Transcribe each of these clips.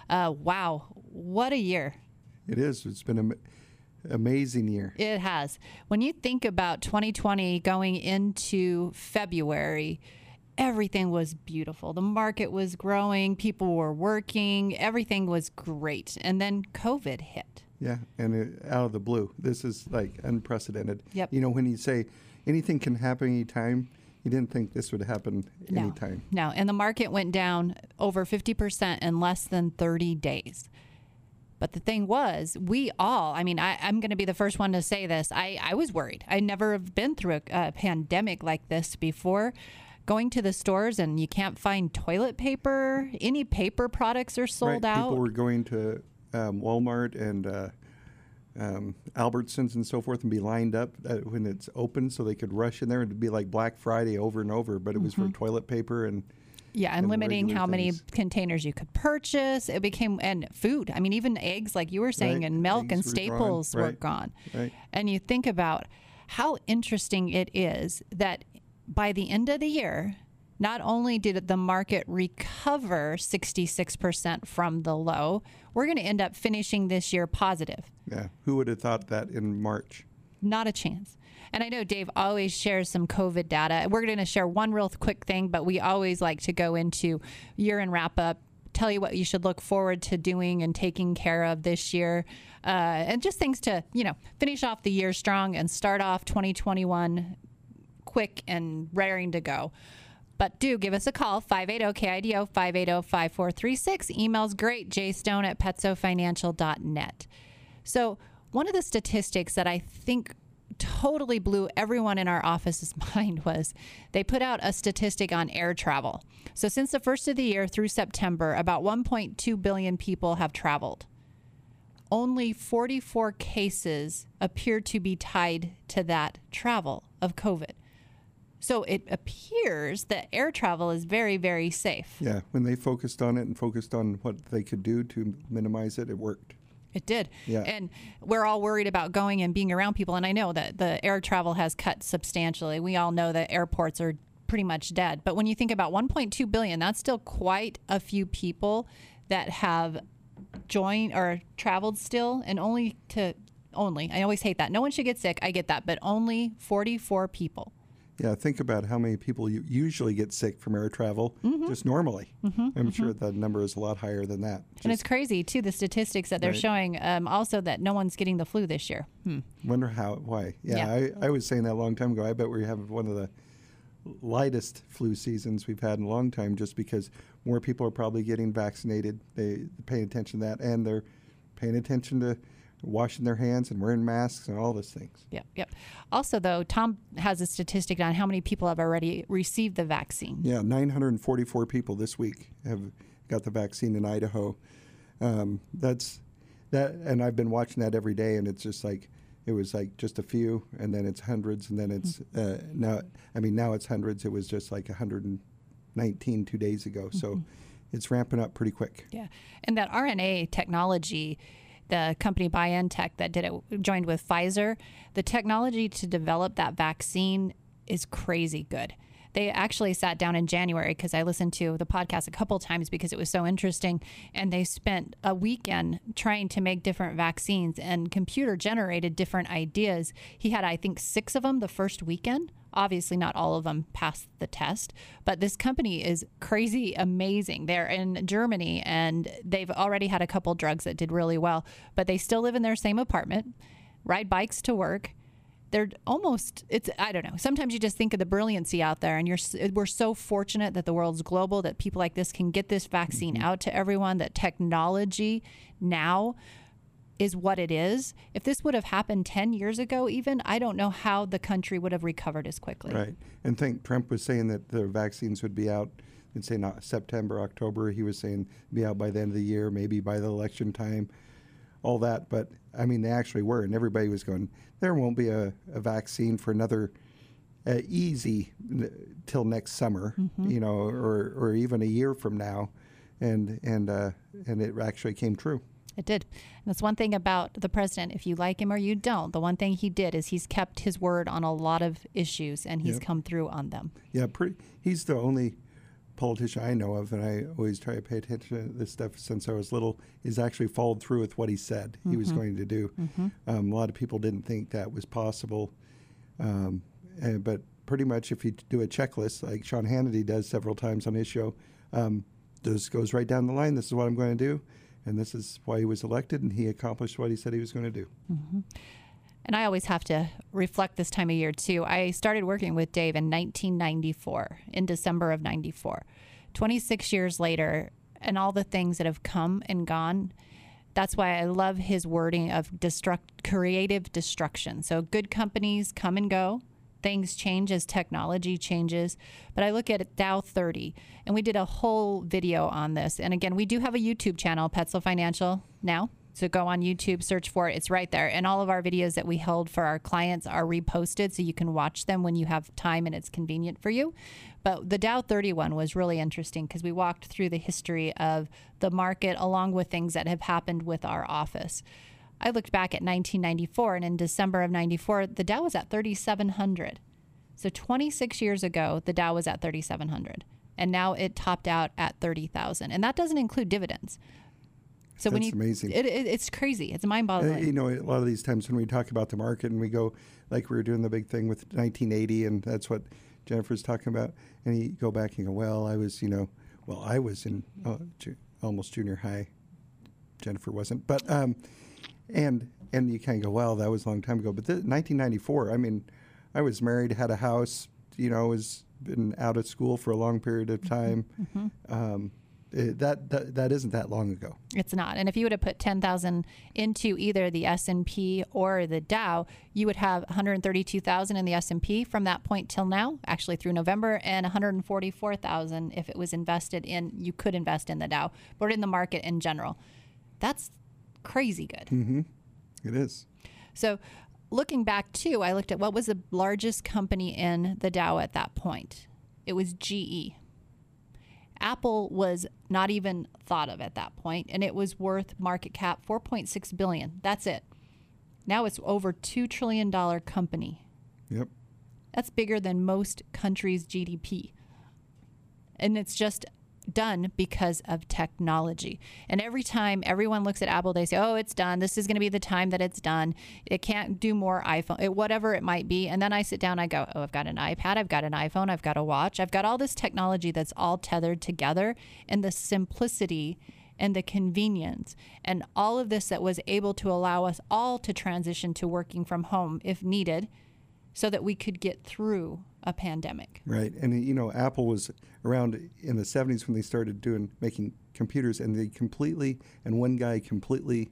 Wow, what a year. It is. It's been an amazing year. It has. When you think about 2020 going into February, everything was beautiful. The market was growing. People were working. Everything was great. And then COVID hit. Yeah, and out of the blue. This is like unprecedented. Yep. You know, when you say anything can happen anytime, you didn't think this would happen anytime. No, and the market went down over 50% in less than 30 days. But the thing was, I'm going to be the first one to say this. I was worried. I never have been through a pandemic like this before. Going to the stores and you can't find toilet paper. Any paper products are sold out. People were going to Walmart and Albertsons and so forth and be lined up when it's open so they could rush in there. It'd be like Black Friday over and over, but it was for toilet paper and limiting how many containers you could purchase. It became, and food. I mean, even eggs, like you were saying, and milk and staples were gone. Right. And you think about how interesting it is that by the end of the year, not only did the market recover 66% from the low, we're going to end up finishing this year positive. Yeah. Who would have thought that in March? Not a chance. And I know Dave always shares some COVID data. We're going to share one real quick thing, but we always like to go into year-end wrap-up, tell you what you should look forward to doing and taking care of this year, and just things to, finish off the year strong and start off 2021 quick and raring to go. But do give us a call, 580-KIDO, 580-5436. Email's great, jstone@petsofinancial.net. So one of the statistics that I think totally blew everyone in our office's mind was they put out a statistic on air travel. So since the first of the year through September, about 1.2 billion people have traveled. Only 44 cases appear to be tied to that travel of COVID. So it appears that air travel is very, very safe. Yeah, when they focused on it and focused on what they could do to minimize it, it worked. It did. Yeah. And we're all worried about going and being around people. And I know that the air travel has cut substantially. We all know that airports are pretty much dead. But when you think about 1.2 billion, that's still quite a few people that have joined or traveled still. And only, I always hate that. No one should get sick. I get that. But only 44 people. Yeah, think about how many people usually get sick from air travel just normally. I'm sure the number is a lot higher than that. And it's crazy, too, the statistics that they're showing also that no one's getting the flu this year. Wonder why. Yeah. I was saying that a long time ago. I bet we have one of the lightest flu seasons we've had in a long time just because more people are probably getting vaccinated. They're paying attention to that, and they're paying attention to washing their hands and wearing masks and all those things. Yep. Also, though, Tom has a statistic on how many people have already received the vaccine. Yeah, 944 people this week have got the vaccine in Idaho. That's that, and I've been watching that every day, and it's just like it was like just a few, and then it's hundreds, and then it's now it's hundreds. It was just like 119 2 days ago, so it's ramping up pretty quick. Yeah, and that RNA technology. The company BioNTech that did it joined with Pfizer. The technology to develop that vaccine is crazy good. They actually sat down in January because I listened to the podcast a couple times because it was so interesting. And they spent a weekend trying to make different vaccines and computer generated different ideas. He had, I think, 6 of them the first weekend. Obviously, not all of them passed the test, but this company is crazy amazing. They're in Germany, and they've already had a couple drugs that did really well, but they still live in their same apartment, ride bikes to work. They're almost, I don't know. Sometimes you just think of the brilliancy out there, and we're so fortunate that the world's global, that people like this can get this vaccine out to everyone, that technology now is what it is. If this would have happened 10 years ago even, I don't know how the country would have recovered as quickly. Right. And Trump was saying that the vaccines would be out in, say, not September, October. He was saying be out by the end of the year, maybe by the election time, all that. But, I mean, they actually were, and everybody was going, there won't be a vaccine for another easy till next summer, or even a year from now. And it actually came true. It did. And that's one thing about the president. If you like him or you don't, the one thing he did is he's kept his word on a lot of issues, and he's come through on them. Yeah, he's the only politician I know of, and I always try to pay attention to this stuff since I was little, is actually followed through with what he said he was going to do. A lot of people didn't think that was possible, but pretty much if you do a checklist, like Sean Hannity does several times on his show, this goes right down the line. This is what I'm going to do, and this is why he was elected, and he accomplished what he said he was going to do. And I always have to reflect this time of year, too. I started working with Dave in 1994, in December of 94. 26 years later, and all the things that have come and gone, that's why I love his wording of creative destruction. So good companies come and go. Things change as technology changes. But I look at Dow 30, and we did a whole video on this. And again, we do have a YouTube channel, Petzl Financial, now. So go on YouTube, search for it. It's right there. And all of our videos that we held for our clients are reposted, so you can watch them when you have time and it's convenient for you. But the Dow 30 one was really interesting because we walked through the history of the market along with things that have happened with our office. I looked back at 1994, and in December of 94, the Dow was at 3,700. So 26 years ago, the Dow was at 3,700. And now it topped out at 30,000. And that doesn't include dividends. So That's amazing. It's crazy. It's mind-boggling. You know, a lot of these times when we talk about the market and we go, like we were doing the big thing with 1980, and that's what Jennifer's talking about, and you go back and go, well, I was in almost junior high. Jennifer wasn't. But, and you kind of go, well, that was a long time ago. But 1994, I mean, I was married, had a house, was been out of school for a long period of time. That isn't that long ago. It's not. And if you would have put 10,000 into either the S&P or the Dow, you would have 132,000 in the S&P from that point till now, actually through November, and 144,000 if it was invested in, you could invest in the Dow, but in the market in general. That's crazy good. It is. So looking back too, I looked at what was the largest company in the Dow at that point. It was GE. Apple was not even thought of at that point, and it was worth market cap $4.6 billion. That's it. Now it's over $2 trillion company. Yep. That's bigger than most countries' GDP. And it's just done because of technology. And every time everyone looks at Apple, they say, oh, it's done. This is going to be the time that it's done. It can't do more iPhone, whatever it might be. And then I sit down, I go, oh, I've got an iPad, I've got an iPhone, I've got a watch. I've got all this technology that's all tethered together, and the simplicity and the convenience and all of this that was able to allow us all to transition to working from home if needed so that we could get through a pandemic. Right. And, Apple was around in the 70s when they started making computers, and one guy completely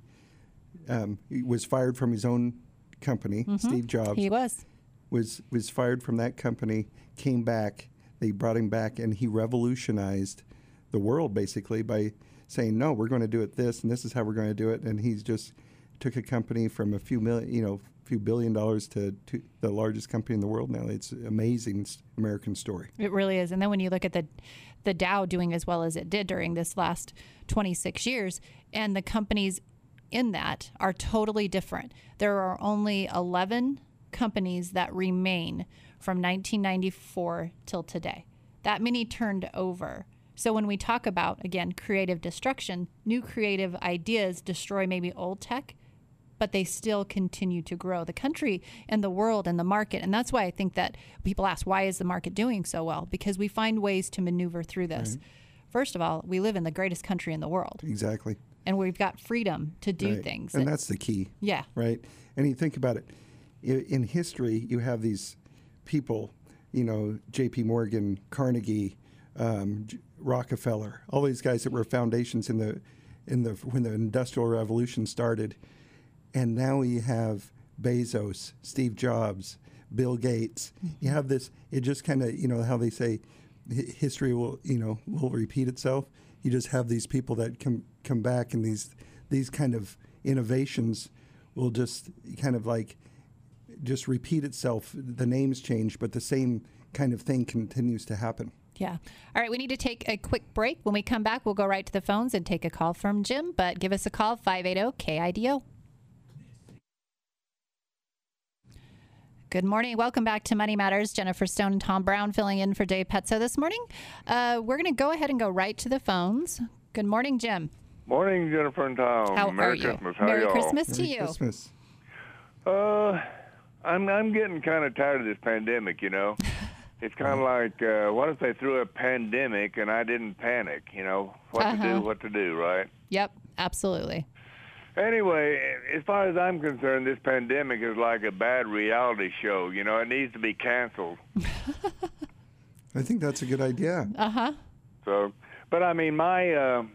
was fired from his own company, Steve Jobs. He was fired from that company, came back, they brought him back, and he revolutionized the world basically by saying, no, we're going to do it this, and this is how we're going to do it. And he's just took a company from a few billion dollars to the largest company in the world now. It's an amazing American story. It really is. And then when you look at the Dow doing as well as it did during this last 26 years, and the companies in that are totally different. There are only 11 companies that remain from 1994 till today. That many turned over. So when we talk about, again, creative destruction, new creative ideas destroy maybe old tech, but they still continue to grow the country and the world and the market. And that's why I think that people ask, why is the market doing so well? Because we find ways to maneuver through this. Right. First of all, we live in the greatest country in the world. Exactly. And we've got freedom to do things. And that's the key. Yeah. Right. And you think about it, in history, you have these people, J.P. Morgan, Carnegie, Rockefeller, all these guys that were foundations when the Industrial Revolution started. And now you have Bezos, Steve Jobs, Bill Gates. You have this, it just kind of, how they say history will repeat itself. You just have these people that come back, and these kind of innovations will just kind of just repeat itself. The names change, but the same kind of thing continues to happen. Yeah. All right. We need to take a quick break. When we come back, we'll go right to the phones and take a call from Jim, but give us a call, 580-KIDO. Good morning. Welcome back to Money Matters. Jennifer Stone and Tom Brown filling in for Dave Petso this morning. We're going to go ahead and go right to the phones. Good morning, Jim. Morning, Jennifer and Tom. How Merry are you? Christmas. How Merry y'all? Christmas to Merry you. Christmas. I'm getting kind of tired of this pandemic, you know. It's kind of like, what if they threw a pandemic and I didn't panic, you know? What to do, right? Yep, absolutely. Anyway, as far as I'm concerned, this pandemic is like a bad reality show. You know, it needs to be canceled. I think that's a good idea. So, but I mean, my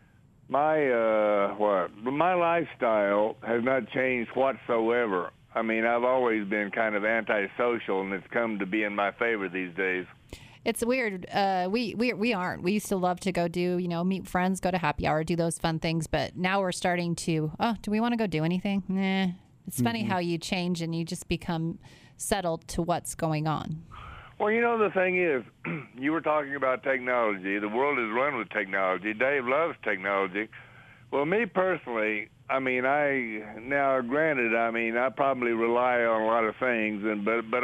lifestyle has not changed whatsoever. I mean, I've always been kind of antisocial, and it's come to be in my favor these days. It's weird. We aren't. We used to love to go do, meet friends, go to happy hour, do those fun things. But now we're starting to, do we want to go do anything? Nah. It's funny how you change and you just become settled to what's going on. Well, you know, the thing is, you were talking about technology. The world is run with technology. Dave loves technology. Well, me personally, I mean, granted, I probably rely on a lot of things, but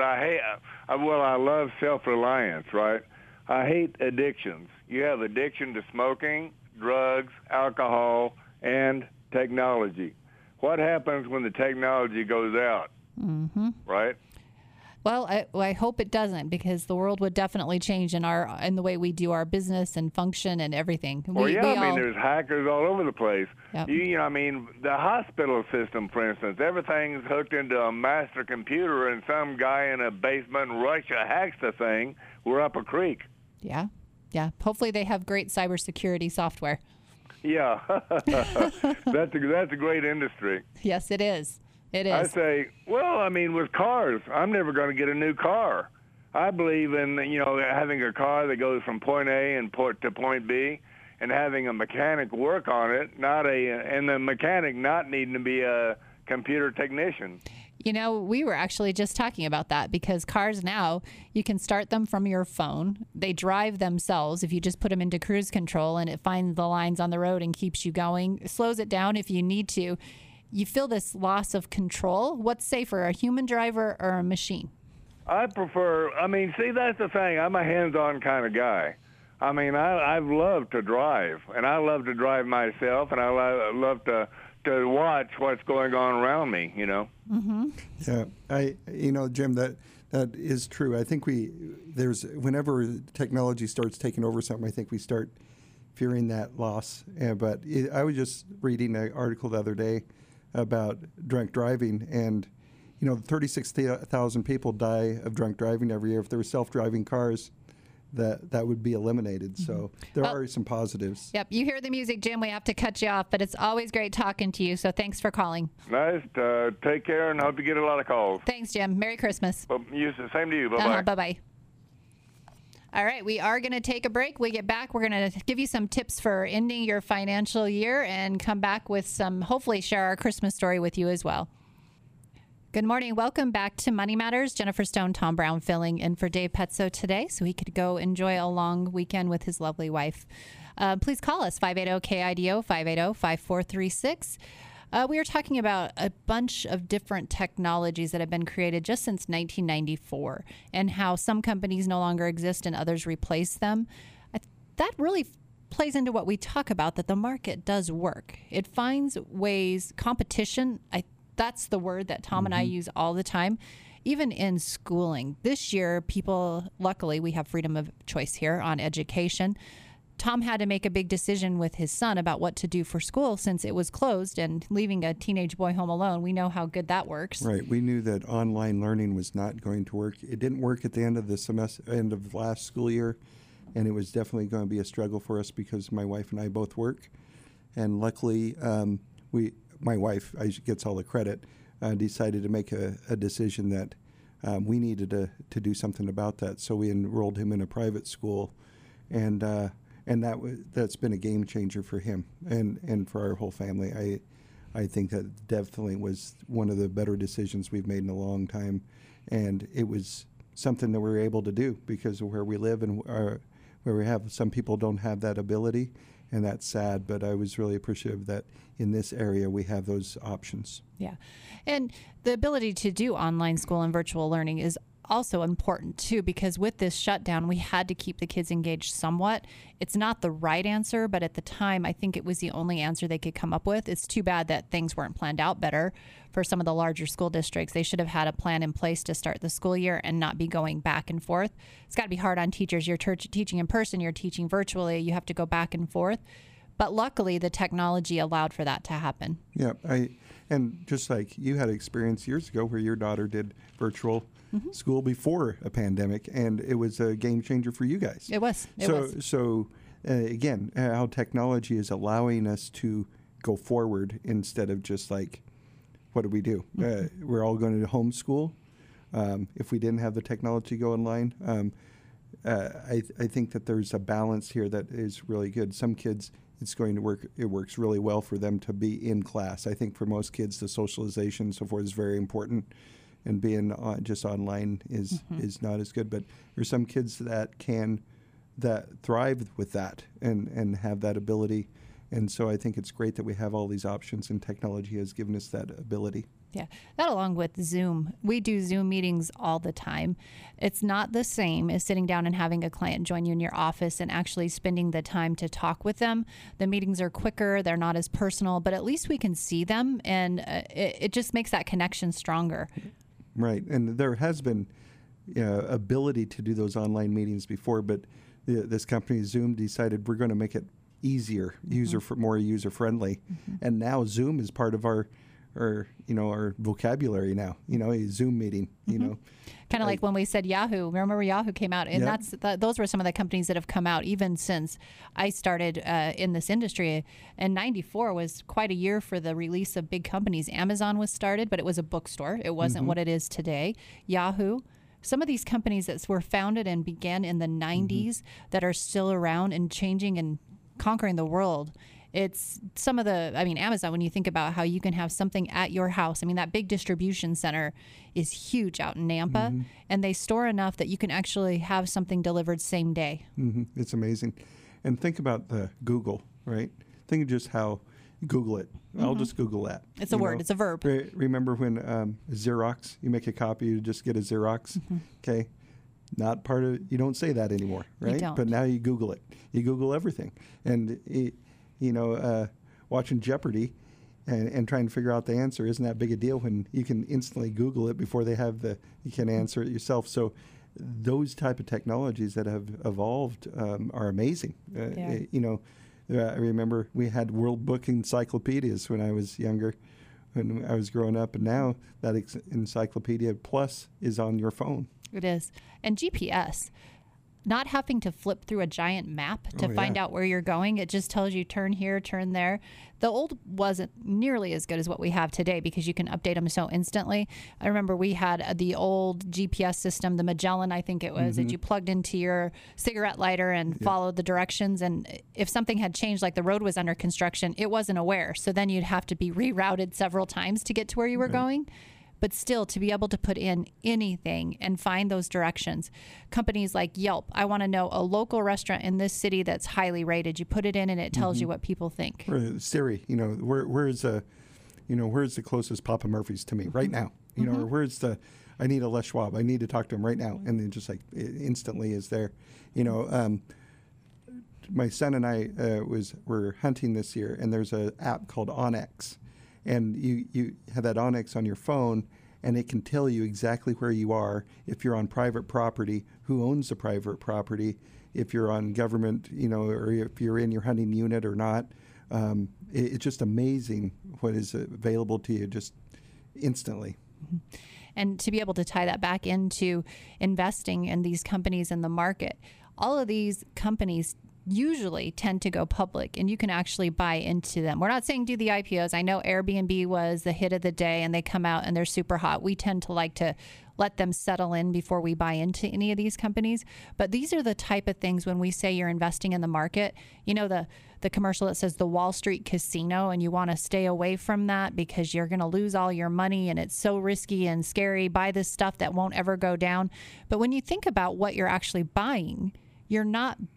I love self-reliance, right? I hate addictions. You have addiction to smoking, drugs, alcohol, and technology. What happens when the technology goes out, right? Well, I hope it doesn't, because the world would definitely change in the way we do our business and function and everything. There's hackers all over the place. Yep. The hospital system, for instance, everything's hooked into a master computer, and some guy in a basement in Russia hacks the thing. We're up a creek. Yeah. Hopefully they have great cybersecurity software. Yeah, that's a great industry. Yes, it is. It is. I say, with cars, I'm never going to get a new car. I believe in, having a car that goes from point A to point B, and having a mechanic work on it, and the mechanic not needing to be a computer technician. We were actually just talking about that, because cars now, you can start them from your phone. They drive themselves if you just put them into cruise control, and it finds the lines on the road and keeps you going. It slows it down if you need to. You feel this loss of control. What's safer, a human driver or a machine? I prefer, that's the thing. I'm a hands-on kind of guy. I've loved to drive, and I love to drive myself, and I love to watch what's going on around me, Mm-hmm. Yeah, Jim, that is true. I think whenever technology starts taking over something, I think we start fearing that loss. I was just reading an article the other day about drunk driving, and 36,000 people die of drunk driving every year. If there were self-driving cars, that would be eliminated. So there are some positives. Yep, you hear the music, Jim. We have to cut you off, but it's always great talking to you. So thanks for calling. Nice. Take care, and hope you get a lot of calls. Thanks, Jim. Merry Christmas. Same to you. Bye-bye. Bye-bye. All right, we are going to take a break. We get back, we're going to give you some tips for ending your financial year and come back with hopefully share our Christmas story with you as well. Good morning. Welcome back to Money Matters. Jennifer Stone, Tom Brown filling in for Dave Petso today so he could go enjoy a long weekend with his lovely wife. Please call us, 580-KIDO, 580-5436. We are talking about a bunch of different technologies that have been created just since 1994 and how some companies no longer exist and others replace them. That really plays into what we talk about, that the market does work. It finds ways, competition, that's the word that Tom and I use all the time, even in schooling. This year, luckily, we have freedom of choice here on education. Tom had to make a big decision with his son about what to do for school since it was closed, and leaving a teenage boy home alone. We know how good that works. Right. We knew that online learning was not going to work. It didn't work at the end of the semester, end of last school year, and it was definitely going to be a struggle for us because my wife and I both work. And luckily, my wife gets all the credit, decided to make a decision that we needed to do something about that. So we enrolled him in a private school, and that's been a game changer for him and for our whole family. I think that definitely was one of the better decisions we've made in a long time, and it was something that we were able to do because of where we live and where we have some people don't have that ability, and that's sad. But I was really appreciative that in this area we have those options. Yeah. And the ability to do online school and virtual learning is also important too, because with this shutdown, we had to keep the kids engaged somewhat. It's not the right answer, but at the time, I think it was the only answer they could come up with. It's too bad that things weren't planned out better for some of the larger school districts. They should have had a plan in place to start the school year and not be going back and forth. It's got to be hard on teachers. You're teaching in person, you're teaching virtually, you have to go back and forth. But luckily, the technology allowed for that to happen. Yeah, and just like you had experience years ago where your daughter did virtual school before a pandemic, and it was a game changer for you guys. It was. So again, how technology is allowing us to go forward instead of just like, what do we do? We're all going to homeschool. If we didn't have the technology go online, I think that there's a balance here that is really good. Some kids, it's going to work. It works really well for them to be in class. I think for most kids, the socialization and so forth is very important, and being just online is not as good. But there's some kids that thrive with that and have that ability. And so I think it's great that we have all these options, and technology has given us that ability. Yeah, that along with Zoom. We do Zoom meetings all the time. It's not the same as sitting down and having a client join you in your office and actually spending the time to talk with them. The meetings are quicker, they're not as personal, but at least we can see them, and it just makes that connection stronger. Right, and there has been ability to do those online meetings before, but this company, Zoom, decided we're going to make it easier, more user friendly, and now Zoom is part of our vocabulary now. A Zoom meeting. Kind of like when we said Yahoo. Remember Yahoo came out, and those were some of the companies that have come out even since I started in this industry. And '94 was quite a year for the release of big companies. Amazon was started, but it was a bookstore. It wasn't what it is today. Yahoo. Some of these companies that were founded and began in the 90s that are still around and changing and conquering the world. It's some of Amazon, when you think about how you can have something at your house. That big distribution center is huge out in Nampa, and they store enough that you can actually have something delivered same day. It's amazing. And think about the Google, right? Think of just how Google it. I'll just Google that. It's a word. It's a verb. Remember when Xerox, you make a copy, you just get a Xerox, okay? Not part of, you don't say that anymore, right? You don't. But now you Google it. You Google everything. And, watching Jeopardy and trying to figure out the answer isn't that big a deal when you can instantly Google it before you can answer it yourself. So those type of technologies that have evolved are amazing. I remember we had World Book encyclopedias when I was younger, when I was growing up, and now that Encyclopedia Plus is on your phone. It is. And GPS, not having to flip through a giant map to find out where you're going. It just tells you turn here, turn there. The old wasn't nearly as good as what we have today because you can update them so instantly. I remember we had the old GPS system, the Magellan, I think it was, that you plugged into your cigarette lighter and followed the directions. And if something had changed, like the road was under construction, it wasn't aware. So then you'd have to be rerouted several times to get to where you were going. But still, to be able to put in anything and find those directions. Companies like Yelp, I want to know a local restaurant in this city that's highly rated. You put it in and it tells you what people think. Or Siri, where's the closest Papa Murphy's to me right now? Or where's I need a Les Schwab. I need to talk to him right now. And then just like it instantly is there. My son and I were hunting this year, and there's an app called OnX. And you have that OnX on your phone, and it can tell you exactly where you are, if you're on private property, who owns the private property, if you're on government, or if you're in your hunting unit or not. It's just amazing what is available to you just instantly. And to be able to tie that back into investing in these companies in the market, all of these companies usually tend to go public, and you can actually buy into them. We're not saying do the IPOs. I know Airbnb was the hit of the day, and they come out and they're super hot. We tend to like to let them settle in before we buy into any of these companies. But these are the type of things when we say you're investing in the market, the commercial that says the Wall Street casino, and you want to stay away from that because you're going to lose all your money and it's so risky and scary. Buy this stuff that won't ever go down. But when you think about what you're actually buying, you're not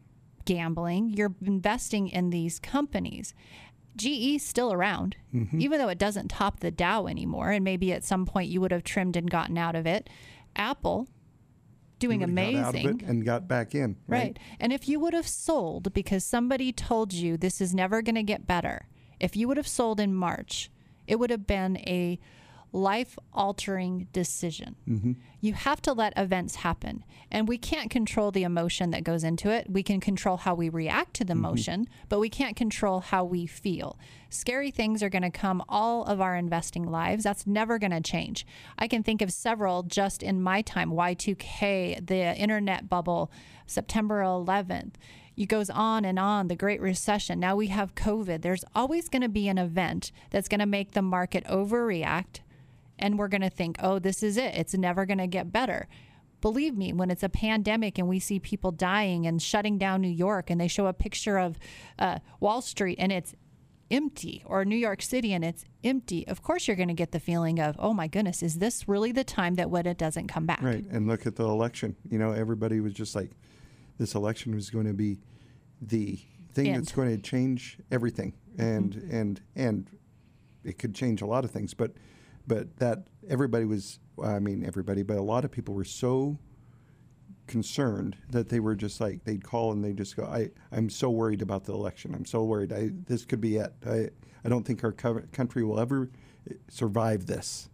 gambling. You're investing in these companies. GE's still around, even though it doesn't top the Dow anymore. And maybe at some point you would have trimmed and gotten out of it. Apple, doing amazing. Got out of it and got back in. Right. And if you would have sold because somebody told you this is never going to get better, if you would have sold in March, it would have been a life-altering decision. You have to let events happen. And we can't control the emotion that goes into it. We can control how we react to the emotion, but we can't control how we feel. Scary things are going to come all of our investing lives. That's never going to change. I can think of several just in my time. Y2K, the internet bubble, September 11th. It goes on, the Great Recession. Now we have COVID. There's always going to be an event that's going to make the market overreact. And we're going to think, oh, this is it. It's never going to get better. Believe me, when it's a pandemic and we see people dying and shutting down New York and they show a picture of Wall Street and it's empty, or New York City and it's empty, of course you're going to get the feeling of, oh my goodness, is this really the time that when it doesn't come back? Right. And look at the election. Everybody was just like, this election was going to be the thing that's going to change everything. And it could change a lot of things, but that everybody was, everybody, but a lot of people were so concerned that they were just like, they'd call and they'd just go, I'm so worried about the election. I'm so worried. This could be it. I don't think our country will ever survive this.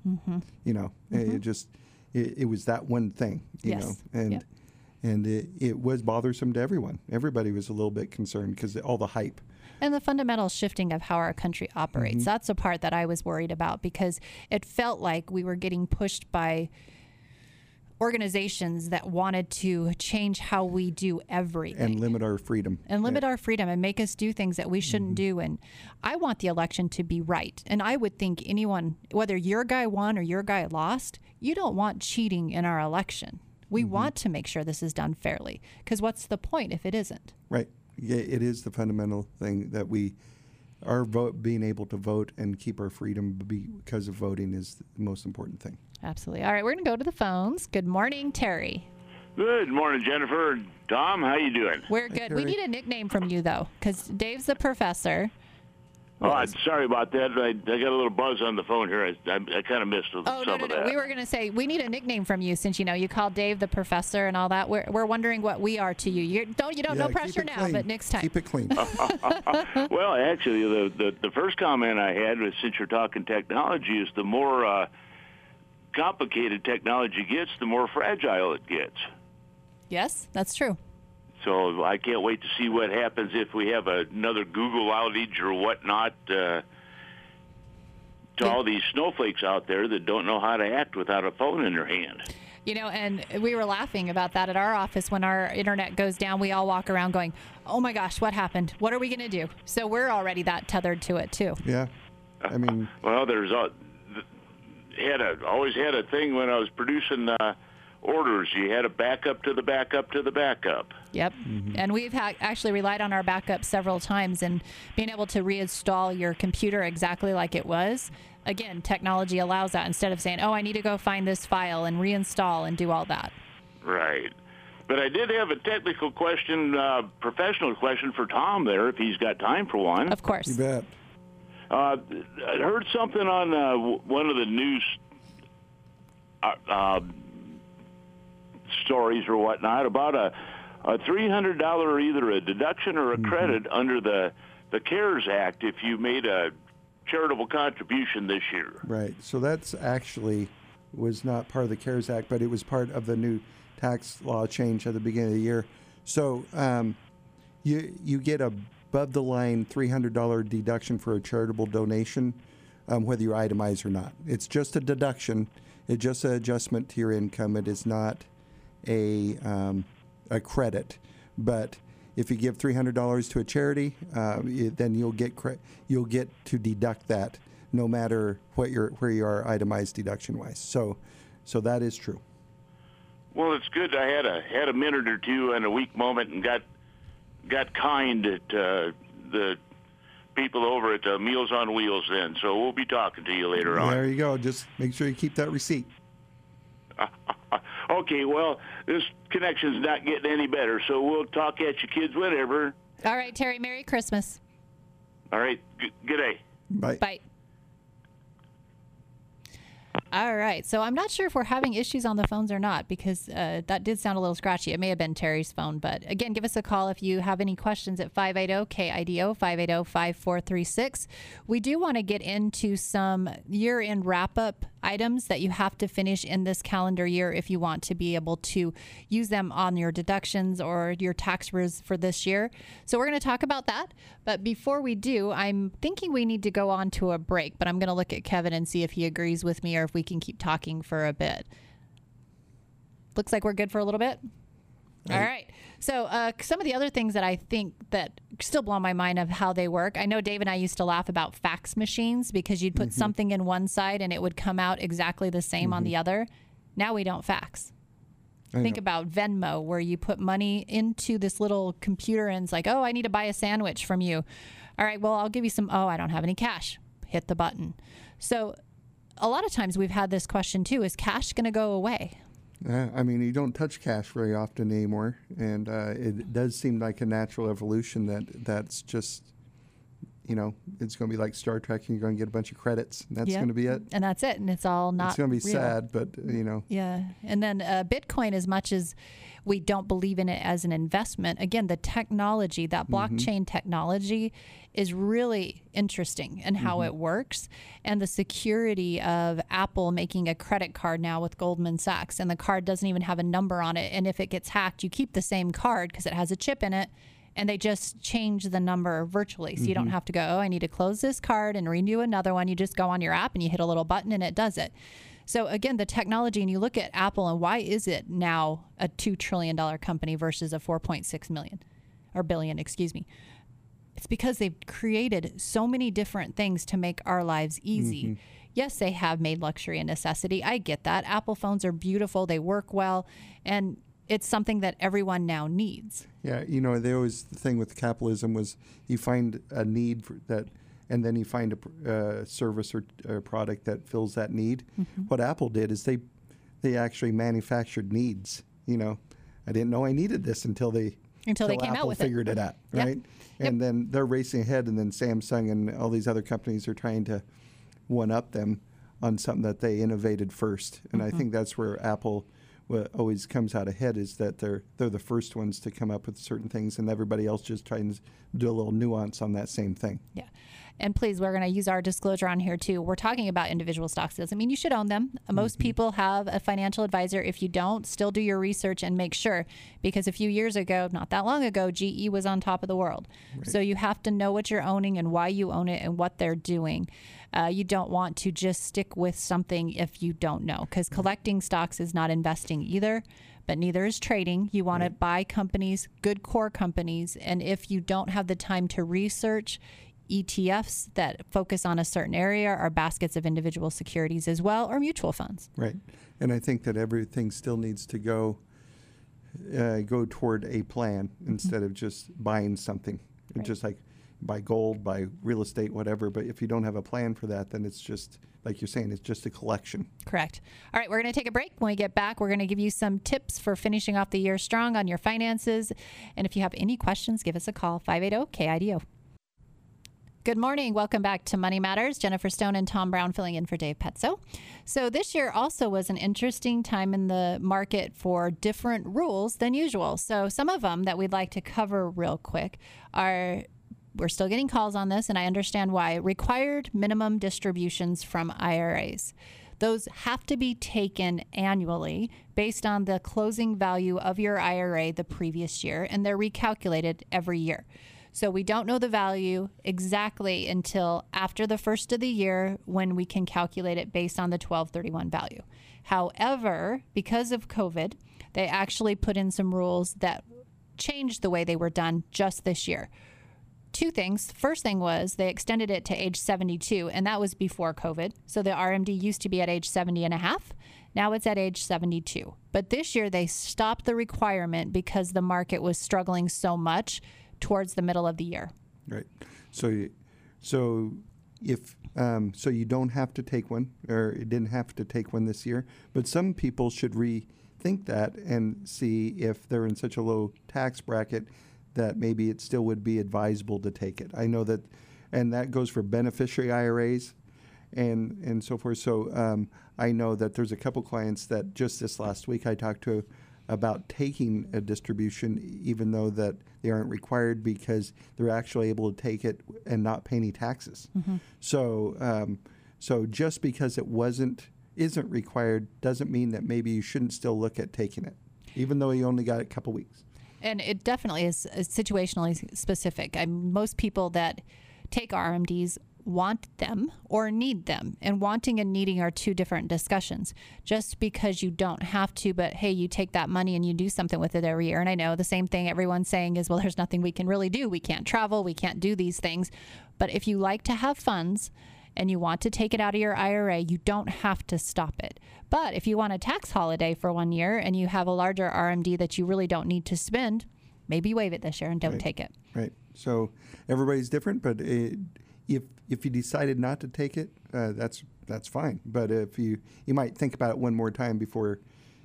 It was that one thing, you know, and it was bothersome to everyone. Everybody was a little bit concerned because all the hype. And the fundamental shifting of how our country operates. That's the part that I was worried about, because it felt like we were getting pushed by organizations that wanted to change how we do everything. And limit our freedom. And limit our freedom and make us do things that we shouldn't do. And I want the election to be right. And I would think anyone, whether your guy won or your guy lost, you don't want cheating in our election. We want to make sure this is done fairly, because what's the point if it isn't? Right. Yeah, it is the fundamental thing that our being able to vote and keep our freedom because of voting is the most important thing. Absolutely. All right, we're going to go to the phones. Good morning, Terry. Good morning, Jennifer. Tom, how you doing? We're good. We need a nickname from you, though, because Dave's the professor. Oh, sorry about that. I got a little buzz on the phone here. I kind of missed some of that. We were going to say we need a nickname from you, since you called Dave the professor and all that. We're wondering what we are to you. You don't no pressure now, but next time. Keep it clean. Well, actually, the first comment I had was, since you're talking technology, is the more complicated technology gets, the more fragile it gets. Yes, that's true. So I can't wait to see what happens if we have another Google outage or whatnot to all these snowflakes out there that don't know how to act without a phone in their hand. And we were laughing about that at our office. When our internet goes down, we all walk around going, oh my gosh, what happened? What are we going to do? So we're already that tethered to it too. Yeah. Well, always had a thing when I was producing orders. You had a backup to the backup to the backup. Yep. And we've actually relied on our backup several times, and being able to reinstall your computer exactly like it was. Again, technology allows that, instead of saying, oh, I need to go find this file and reinstall and do all that. Right. But I did have a technical question, professional question for Tom there, if he's got time for one. Of course. You bet. I heard something on one of the news stories or whatnot about a $300 either a deduction or a credit under the CARES Act if you made a charitable contribution this year. Right. So that's actually was not part of the CARES Act, but it was part of the new tax law change at the beginning of the year. So you get above the line $300 deduction for a charitable donation, whether you itemize or not. It's just a deduction. It's just an adjustment to your income. It is not a credit. But if you give $300 to a charity, then you'll get to deduct that, no matter where you are itemized deduction wise. So that is true. Well, it's good. I had a minute or two and a weak moment and got kind at the people over at Meals on Wheels then. So we'll be talking to you later on. There you go. Just make sure you keep that receipt. Okay, well, this connection's not getting any better, so we'll talk at you kids whenever. All right, Terry, Merry Christmas. All right, good day. Bye. Bye. All right. So I'm not sure if we're having issues on the phones or not, because that did sound a little scratchy. It may have been Terry's phone. But again, give us a call if you have any questions at 580-KIDO, 580-5436. We do want to get into some year-end wrap-up items that you have to finish in this calendar year if you want to be able to use them on your deductions or your tax returns for this year. So we're going to talk about that. But before we do, I'm thinking we need to go on to a break, but I'm going to look at Kevin and see if he agrees with me or if we can keep talking for a bit. Looks like we're good for a little bit. All right. So some of the other things that I think that still blow my mind of how they work. I know Dave and I used to laugh about fax machines because you'd put something in one side and it would come out exactly the same on the other. Now we don't fax. Think about Venmo, where you put money into this little computer and it's like, oh, I need to buy a sandwich from you. All right, well, I'll give you some. Oh, I don't have any cash. Hit the button. So a lot of times we've had this question too, is cash going to go away? I mean, you don't touch cash very often anymore, and it does seem like a natural evolution that's just, you know, it's going to be like Star Trek, and you're going to get a bunch of credits, and that's going to be it. And that's it, and it's all not It's going to be real. sad, but, you know. Yeah, and then Bitcoin, as much as we don't believe in it as an investment, again, the technology, that blockchain technology is really interesting in how it works, and the security of Apple making a credit card now with Goldman Sachs, and the card doesn't even have a number on it, and if it gets hacked, you keep the same card because it has a chip in it, and they just change the number virtually. So you don't have to go, oh, I need to close this card and renew another one. You just go on your app and you hit a little button and it does it. So again, the technology, and you look at Apple, and why is it now a $2 trillion company versus a 4.6 million or billion, excuse me. It's because they've created so many different things to make our lives easy. Yes, they have made luxury a necessity. I get that. Apple phones are beautiful. They work well. And it's something that everyone now needs. Yeah, you know, the thing with capitalism was you find a need for that, and then you find a service or a product that fills that need. What Apple did is they actually manufactured needs. You know, I didn't know I needed this until they came out Apple with figured it out, right? And then they're racing ahead, and then Samsung and all these other companies are trying to one-up them on something that they innovated first. And I think that's where Apple always comes out ahead, is that they're the first ones to come up with certain things, and everybody else just trying to do a little nuance on that same thing. Yeah. And please, we're going to use our disclosure on here too. We're talking about individual stocks. Doesn't mean you should own them. Most people have a financial advisor. If you don't, still do your research and make sure, because a few years ago, not that long ago, GE was on top of the world. Right. So you have to know what you're owning and why you own it and what they're doing. You don't want to just stick with something if you don't know, because collecting stocks is not investing either, but neither is trading. You want to buy companies, good core companies, and if you don't have the time to research, ETFs that focus on a certain area are baskets of individual securities as well, or mutual funds. Right. And I think that everything still needs to go toward a plan instead of just buying something. Right. Just like buy gold, buy real estate, whatever. But if you don't have a plan for that, then it's just, like you're saying, it's just a collection. Correct. All right, we're going to take a break. When we get back, we're going to give you some tips for finishing off the year strong on your finances. And if you have any questions, give us a call, 580-KIDO. Good morning. Welcome back to Money Matters. Jennifer Stone and Tom Brown filling in for Dave Petzo. So this year also was an interesting time in the market for different rules than usual. So some of them that we'd like to cover real quick are, we're still getting calls on this, and I understand why, required minimum distributions from IRAs. Those have to be taken annually based on the closing value of your IRA the previous year, and they're recalculated every year. So we don't know the value exactly until after the first of the year, when we can calculate it based on the 12/31 value. However, because of COVID, they actually put in some rules that changed the way they were done just this year. Two things. First thing was they extended it to age 72, and that was before COVID. So the RMD used to be at age 70 and a half. Now it's at age 72. But this year they stopped the requirement because the market was struggling so much towards the middle of the year. Right. So you don't have to take one, or it didn't have to take one this year, but some people should think that and see if they're in such a low tax bracket that maybe it still would be advisable to take it. I know that, and that goes for beneficiary IRAs and so forth. So I know that there's a couple clients that just this last week I talked to about taking a distribution, even though that they aren't required, because they're actually able to take it and not pay any taxes. So so just because it isn't required doesn't mean that maybe you shouldn't still look at taking it, even though you only got a couple weeks. And it definitely is situationally specific. Most people that take RMDs want them or need them, and wanting and needing are two different discussions. Just because you don't have to, but hey, you take that money and you do something with it every year. And I know the same thing everyone's saying is, well, there's nothing we can really do. We can't travel, we can't do these things. But if you like to have funds and you want to take it out of your IRA, you don't have to stop it. But if you want a tax holiday for 1 year and you have a larger RMD that you really don't need to spend, maybe waive it this year and don't take it. Right. So everybody's different, but if you decided not to take it, that's fine. But if you might think about it one more time before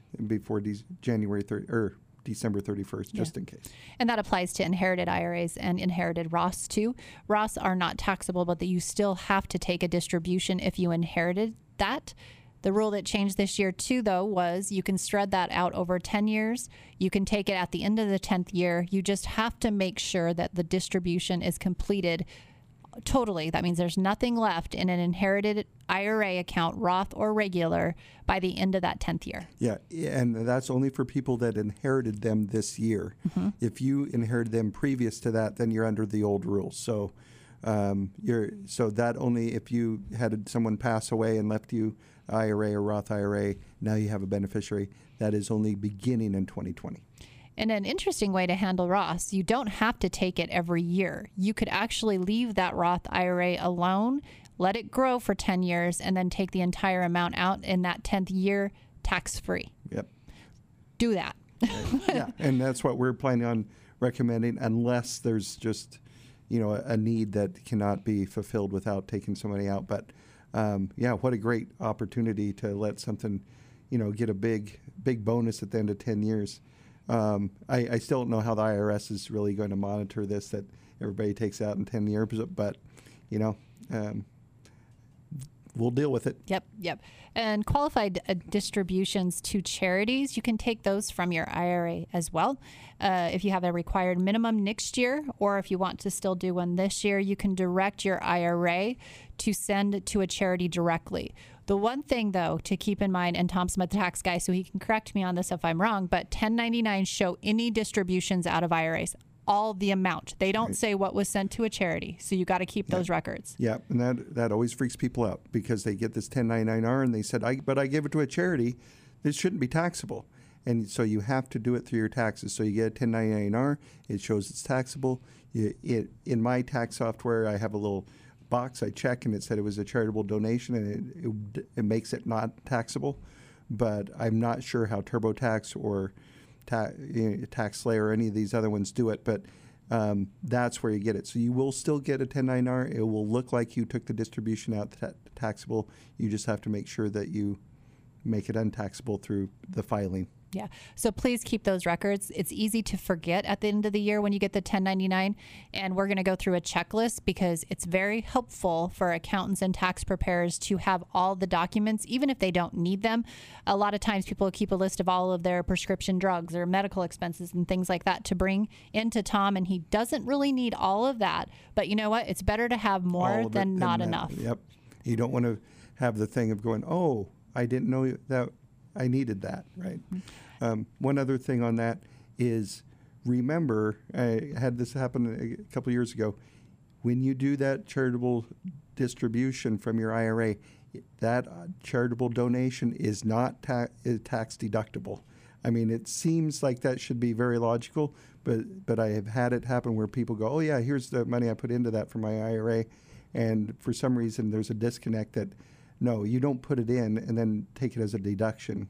January 3rd or December 31st, just in case. And that applies to inherited IRAs and inherited Roths too. Roths are not taxable, but that you still have to take a distribution if you inherited that. The rule that changed this year too, though, was you can spread that out over 10 years. You can take it at the end of the 10th year. You just have to make sure that the distribution is completed totally. That means there's nothing left in an inherited IRA account, Roth or regular, by the end of that 10th year. Yeah, and that's only for people that inherited them this year. If you inherited them previous to that, then you're under the old rules. So that only if you had someone pass away and left you IRA or Roth IRA, now you have a beneficiary. That is only beginning in 2020. And an interesting way to handle Roths, you don't have to take it every year. You could actually leave that Roth IRA alone, let it grow for 10 years, and then take the entire amount out in that 10th year tax-free. Yep. Do that. Yeah, and that's what we're planning on recommending, unless there's just, a need that cannot be fulfilled without taking somebody out. But what a great opportunity to let something, get a big bonus at the end of 10 years. I still don't know how the IRS is really going to monitor this, that everybody takes out in 10 years, but, we'll deal with it. Yep. And qualified distributions to charities, you can take those from your IRA as well. If you have a required minimum next year, or if you want to still do one this year, you can direct your IRA to send to a charity directly. The one thing, though, to keep in mind, and Tom's my tax guy, so he can correct me on this if I'm wrong, but 1099 show any distributions out of IRAs, all the amount. They don't say what was sent to a charity, so you got to keep those records. Yeah, and that always freaks people out, because they get this 1099-R and they said, but I gave it to a charity. This shouldn't be taxable. And so you have to do it through your taxes. So you get a 1099-R, it shows it's taxable. In my tax software, I have a little box I check, and it said it was a charitable donation, and it makes it not taxable. But I'm not sure how TurboTax or TaxSlayer or any of these other ones do it, but that's where you get it. So you will still get a 1099-R. It will look like you took the distribution out taxable. You just have to make sure that you make it untaxable through the filing. Yeah. So please keep those records. It's easy to forget at the end of the year when you get the 1099. And we're going to go through a checklist, because it's very helpful for accountants and tax preparers to have all the documents, even if they don't need them. A lot of times people keep a list of all of their prescription drugs or medical expenses and things like that to bring into Tom. And he doesn't really need all of that. But you know what? It's better to have more than not enough. Yep. You don't want to have the thing of going, oh, I didn't know that I needed that, right? One other thing on that is, remember, I had this happen a couple years ago. When you do that charitable distribution from your IRA, that charitable donation is not tax deductible. I mean, it seems like that should be very logical, but I have had it happen where people go, oh yeah, here's the money I put into that for my IRA, and for some reason there's a disconnect that, no, you don't put it in and then take it as a deduction.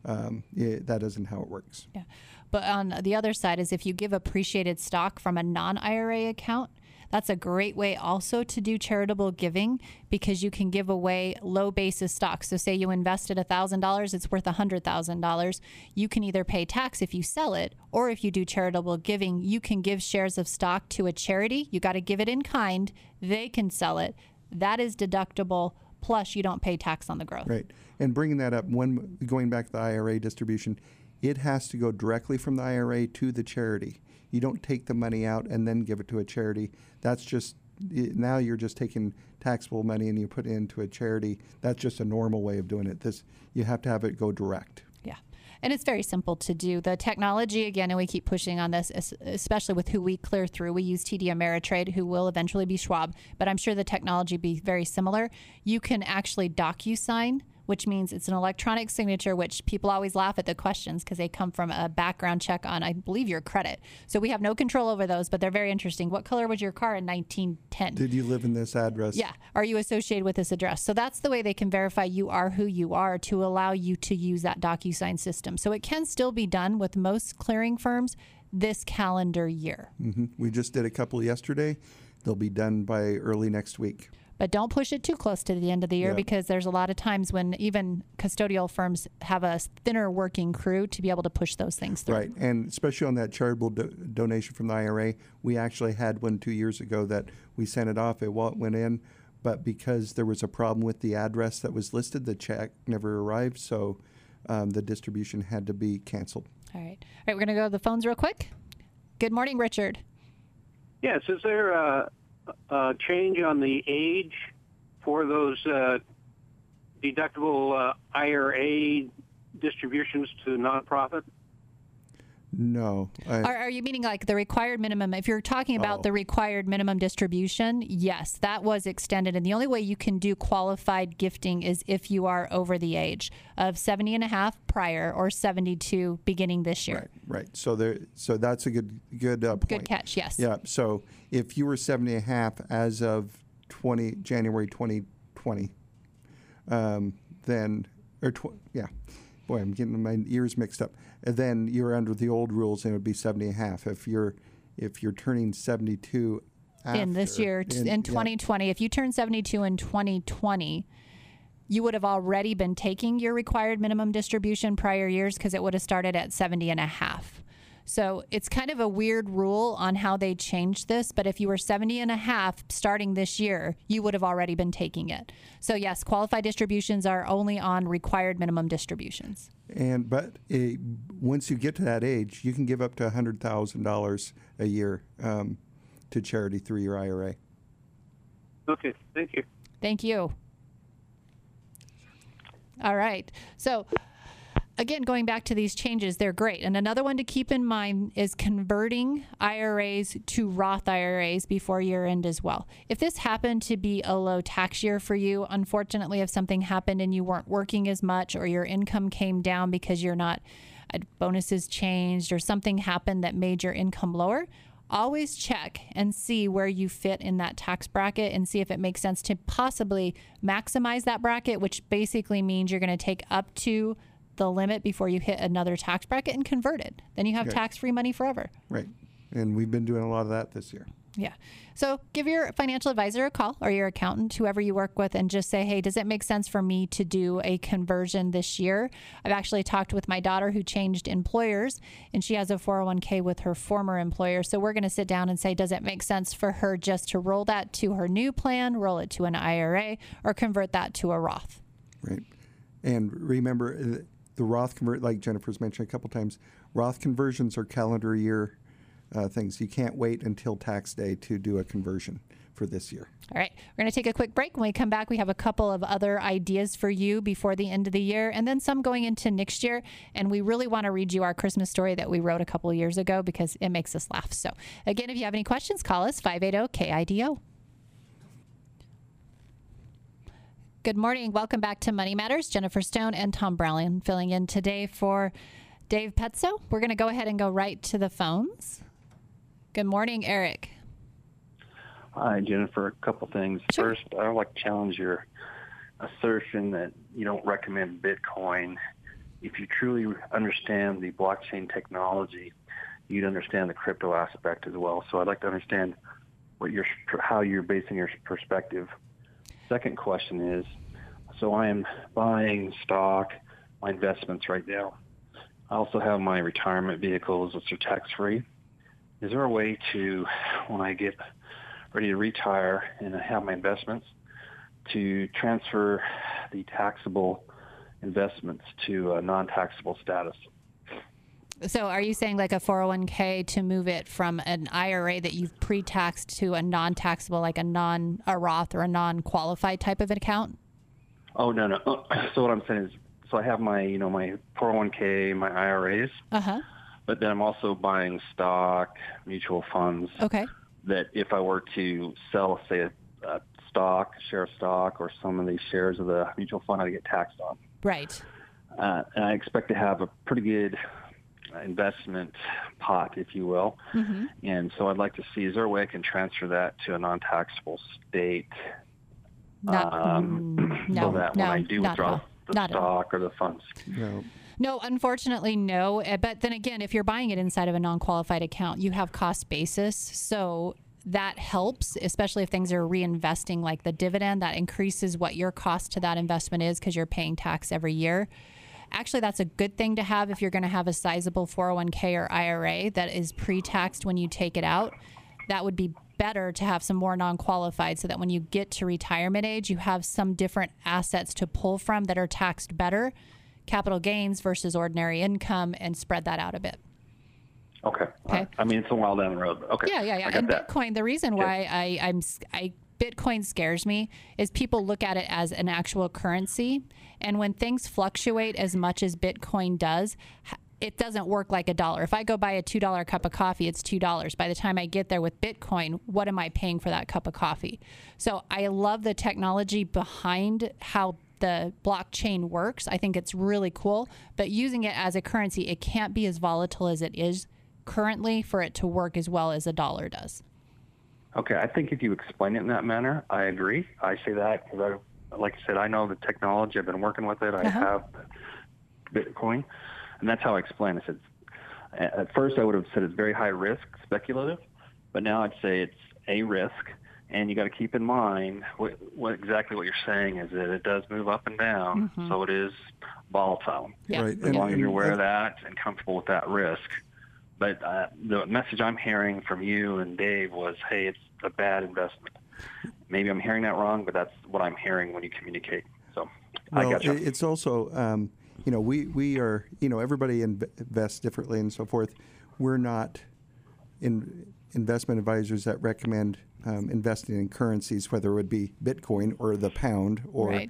That isn't how it works. Yeah. But on the other side is, if you give appreciated stock from a non-IRA account, That's a great way also to do charitable giving because you can give away low basis stocks. So say you invested $1,000, it's worth $100,000. You can either pay tax if you sell it, or if you do charitable giving, you can give shares of stock to a charity. You got to give it in kind. They can sell it. That is deductible. Plus, you don't pay tax on the growth. Right. And bringing that up, going back to the IRA distribution, it has to go directly from the IRA to the charity. You don't take the money out and then give it to a charity. That's just, now you're just taking taxable money and you put it into a charity. That's just a normal way of doing it. You have to have it go direct. Yeah. And it's very simple to do. The technology, again, and we keep pushing on this, especially with who we clear through. We use TD Ameritrade, who will eventually be Schwab, but I'm sure the technology will be very similar. You can actually DocuSign, which means it's an electronic signature, which people always laugh at the questions because they come from a background check on, I believe, your credit. So we have no control over those, but they're very interesting. What color was your car in 1910? Did you live in this address? Yeah. Are you associated with this address? So that's the way they can verify you are who you are to allow you to use that DocuSign system. So it can still be done with most clearing firms this calendar year. Mm-hmm. We just did a couple yesterday. They'll be done by early next week. But don't push it too close to the end of the year because there's a lot of times when even custodial firms have a thinner working crew to be able to push those things through. Right. And especially on that charitable donation from the IRA, we actually had one 2 years ago that we sent it off. It went in, but because there was a problem with the address that was listed, the check never arrived. So the distribution had to be canceled. All right. All right. We're going to go to the phones real quick. Good morning, Richard. Yes. Is there a change on the age for those deductible IRA distributions to nonprofit? No. Are you meaning like the required minimum? If you're talking about the required minimum distribution, yes, that was extended. And the only way you can do qualified gifting is if you are over the age of 70 and a half prior or 72 beginning this year. Right. So that's a good point. Good catch, yes. Yeah. So if you were 70 and a half as of January 2020, Boy, I'm getting my ears mixed up. And then you're under the old rules, and it would be 70 and a half. If you're turning 72 in this year, in 2020, if you turn 72 in 2020, you would have already been taking your required minimum distribution prior years because it would have started at 70 and a half. So it's kind of a weird rule on how they changed this, but if you were 70 and a half starting this year, you would have already been taking it. So yes, qualified distributions are only on required minimum distributions. But once you get to that age, you can give up to $100,000 a year to charity through your IRA. Okay, thank you. Thank you. All right. So again, going back to these changes, they're great. And another one to keep in mind is converting IRAs to Roth IRAs before year end as well. If this happened to be a low tax year for you, unfortunately, if something happened and you weren't working as much or your income came down because bonuses changed or something happened that made your income lower, always check and see where you fit in that tax bracket and see if it makes sense to possibly maximize that bracket, which basically means you're going to take up to the limit before you hit another tax bracket and convert it. Then you have tax-free money forever. Right. And we've been doing a lot of that this year. Yeah. So give your financial advisor a call or your accountant, whoever you work with, and just say, hey, does it make sense for me to do a conversion this year? I've actually talked with my daughter who changed employers, and she has a 401k with her former employer. So we're going to sit down and say, does it make sense for her just to roll that to her new plan, roll it to an IRA, or convert that to a Roth? Right. And remember, the Roth like Jennifer's mentioned a couple times, Roth conversions are calendar year things. You can't wait until tax day to do a conversion for this year. All right. We're going to take a quick break. When we come back, we have a couple of other ideas for you before the end of the year and then some going into next year. And we really want to read you our Christmas story that we wrote a couple of years ago because it makes us laugh. So again, if you have any questions, call us 580-KIDO. Good morning. Welcome back to Money Matters. Jennifer Stone and Tom Brown filling in today for Dave Petso. We're going to go ahead and go right to the phones. Good morning, Eric. Hi, Jennifer. A couple things. Sure. First, I would like to challenge your assertion that you don't recommend Bitcoin. If you truly understand the blockchain technology, you'd understand the crypto aspect as well. So I'd like to understand how you're basing your perspective. Second question is, so I am buying stock, my investments right now. I also have my retirement vehicles, which are tax-free. Is there a way to, when I get ready to retire and I have my investments, to transfer the taxable investments to a non-taxable status? So are you saying like a 401k to move it from an IRA that you've pre-taxed to a non-taxable, like a Roth or a non-qualified type of an account? Oh, no. So what I'm saying is, so I have my, my 401k, my IRAs, but then I'm also buying stock, mutual funds. Okay. That if I were to sell, say, a share of stock, or some of these shares of the mutual fund, I get taxed on. Right. And I expect to have a pretty good investment pot, if you will. Mm-hmm. And so I'd like to see, is there a way I can transfer that to a non-taxable state? So that when I do withdraw the stock or the funds. No, unfortunately, no. But then again, if you're buying it inside of a non-qualified account, you have cost basis. So that helps, especially if things are reinvesting, like the dividend, that increases what your cost to that investment is because you're paying tax every year. Actually, that's a good thing to have if you're going to have a sizable 401k or IRA that is pre-taxed when you take it out. That would be better to have some more non-qualified so that when you get to retirement age, you have some different assets to pull from that are taxed better, capital gains versus ordinary income, and spread that out a bit. Okay. I mean, it's a while down the road. Okay. Yeah. And Bitcoin, the reason why Bitcoin scares me is people look at it as an actual currency. And when things fluctuate as much as Bitcoin does, it doesn't work like a dollar. If I go buy a $2 cup of coffee, it's $2. By the time I get there with Bitcoin, what am I paying for that cup of coffee? So I love the technology behind how the blockchain works. I think it's really cool. But using it as a currency, it can't be as volatile as it is currently for it to work as well as a dollar does. Okay, I think if you explain it in that manner, I agree. I say that because, like I said, I know the technology. I've been working with it. I have Bitcoin, and that's how I explain it. I said, at first, I would have said it's very high risk, speculative, but now I'd say it's a risk, and you got to keep in mind exactly what you're saying is that it does move up and down, so it is volatile. Yeah. Right. As long as you're aware of that and comfortable with that risk. But the message I'm hearing from you and Dave was, hey, it's a bad investment. Maybe I'm hearing that wrong, but that's what I'm hearing when you communicate. So I got you. It's also, we are, everybody invests differently and so forth. We're not investment advisors that recommend investing in currencies, whether it would be Bitcoin or the pound or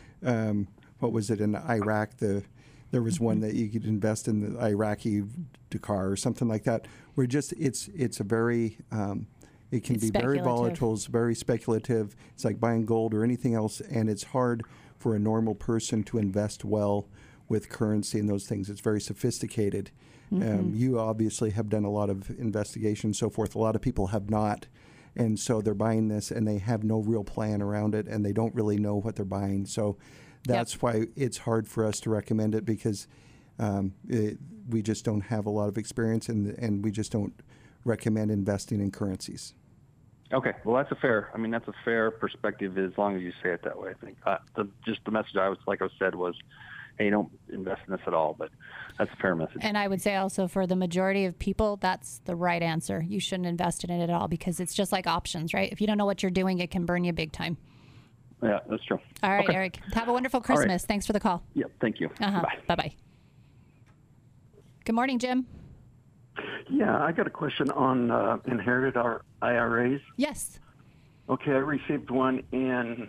what was it in Iraq, there was one that you could invest in the Iraqi dinar or something like that. Where just it's a very it can be very volatile, it's very speculative. It's like buying gold or anything else, and it's hard for a normal person to invest well with currency and those things. It's very sophisticated. You obviously have done a lot of investigation and so forth. A lot of people have not. And so they're buying this and they have no real plan around it and they don't really know what they're buying. So that's why it's hard for us to recommend it because we just don't have a lot of experience and we just don't recommend investing in currencies. Okay, well that's a fair perspective as long as you say it that way. I think the message like I said was, hey, don't invest in this at all. But that's a fair message. And I would say also for the majority of people, that's the right answer. You shouldn't invest in it at all because it's just like options, right? If you don't know what you're doing, it can burn you big time. Yeah, that's true. All right, Eric. Have a wonderful Christmas. Right. Thanks for the call. Yep, thank you. Bye. Bye-bye. Good morning, Jim. Yeah, I got a question on inherited IRAs. Yes. Okay, I received one in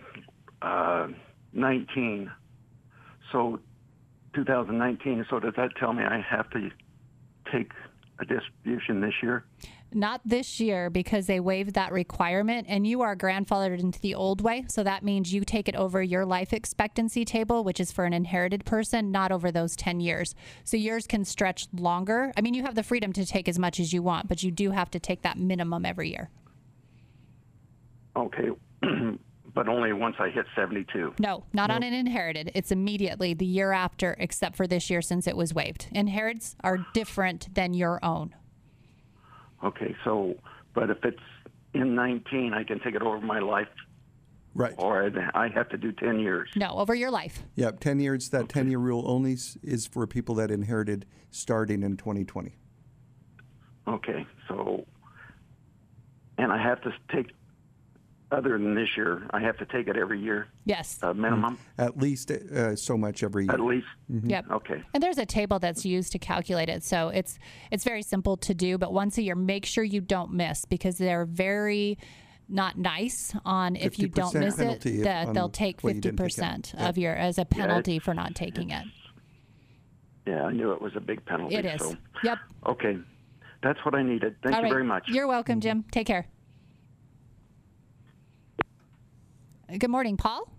19. So 2019. So does that tell me I have to take a distribution this year? Not this year because they waived that requirement and you are grandfathered into the old way. So that means you take it over your life expectancy table, which is for an inherited person, not over those 10 years. So yours can stretch longer. I mean, you have the freedom to take as much as you want, but you do have to take that minimum every year. Okay. But only once I hit 72. No, not on an inherited. It's immediately the year after, except for this year since it was waived. Inherits are different than your own. Okay, so, but if it's in 19, I can take it over my life, Right. or I have to do 10 years. No, over your life. Yep. 10 years. That 10-year rule only is for people that inherited starting in 2020. Okay, so, and I have to take, other than this year, I have to take it every year, Yes. minimum, At least so much every year. at least? Yep. Okay. And there's a table that's used to calculate it. So it's very simple to do, but once a year, make sure you don't miss, because they're very not nice on if you don't 50% miss it, penalty that on they'll take what you didn't take 50% out. of your as a penalty for not taking it. Yeah, I knew it was a big penalty. It is. So, Yep. okay, that's what I needed. Thank All you right. very much. You're welcome, Jim. Take care. Good morning, Paul.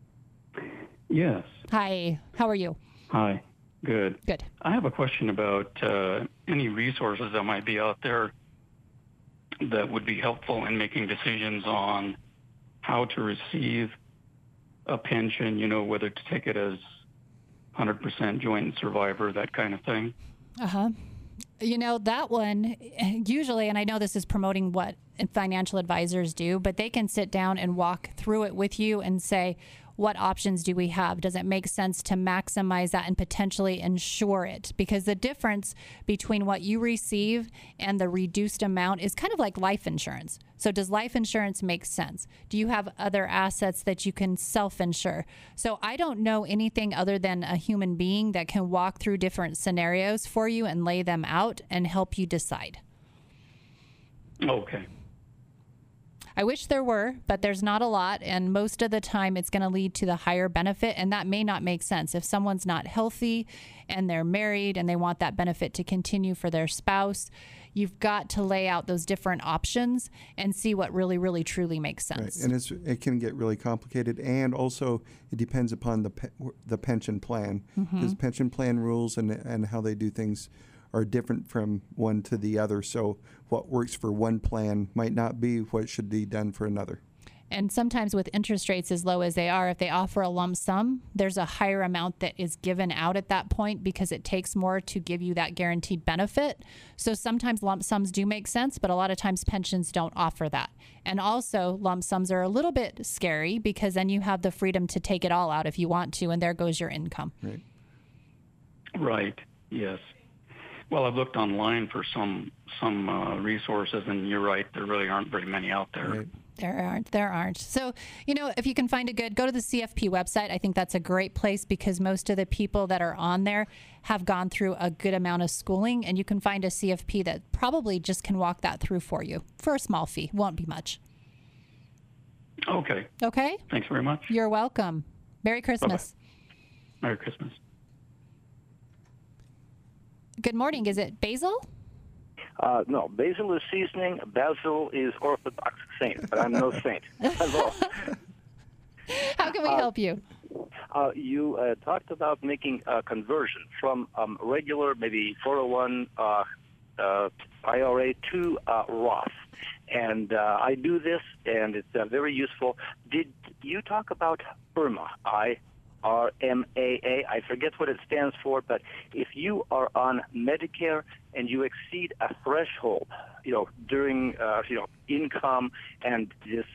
Yes. Hi. How are you? Hi. Good. Good. I have a question about any resources that might be out there that would be helpful in making decisions on how to receive a pension, whether to take it as 100% joint survivor, that kind of thing. Uh-huh. That one, usually, and I know this is promoting what financial advisors do, but they can sit down and walk through it with you and say, what options do we have? Does it make sense to maximize that and potentially insure it? Because the difference between what you receive and the reduced amount is kind of like life insurance. So does life insurance make sense? Do you have other assets that you can self-insure? So I don't know anything other than a human being that can walk through different scenarios for you and lay them out and help you decide. Okay. I wish there were, but there's not a lot. And most of the time it's going to lead to the higher benefit. And that may not make sense. If someone's not healthy and they're married and they want that benefit to continue for their spouse, you've got to lay out those different options and see what really, really, truly makes sense. Right. And it can get really complicated. And also it depends upon the pension plan. Because pension plan rules and how they do things are different from one to the other. So what works for one plan might not be what should be done for another. And sometimes with interest rates as low as they are, if they offer a lump sum, there's a higher amount that is given out at that point because it takes more to give you that guaranteed benefit. So sometimes lump sums do make sense, but a lot of times pensions don't offer that. And also lump sums are a little bit scary because then you have the freedom to take it all out if you want to, and there goes your income. Right. Yes. Well, I've looked online for some resources, and you're right, there really aren't very many out there. Right. There aren't. So, if you can find a good, go to the CFP website. I think that's a great place because most of the people that are on there have gone through a good amount of schooling, and you can find a CFP that probably just can walk that through for you for a small fee. Won't be much. Okay. Okay? Thanks very much. You're welcome. Merry Christmas. Bye-bye. Merry Christmas. Good morning. Is it Basil? No, basil is seasoning. Basil is Orthodox saint, but I'm no saint. Hello. How can we help you? You talked about making a conversion from regular, maybe 401 IRA to Roth. And I do this, and it's very useful. Did you talk about IRMAA? RMAA, I forget what it stands for, but if you are on Medicare and you exceed a threshold, during, income and this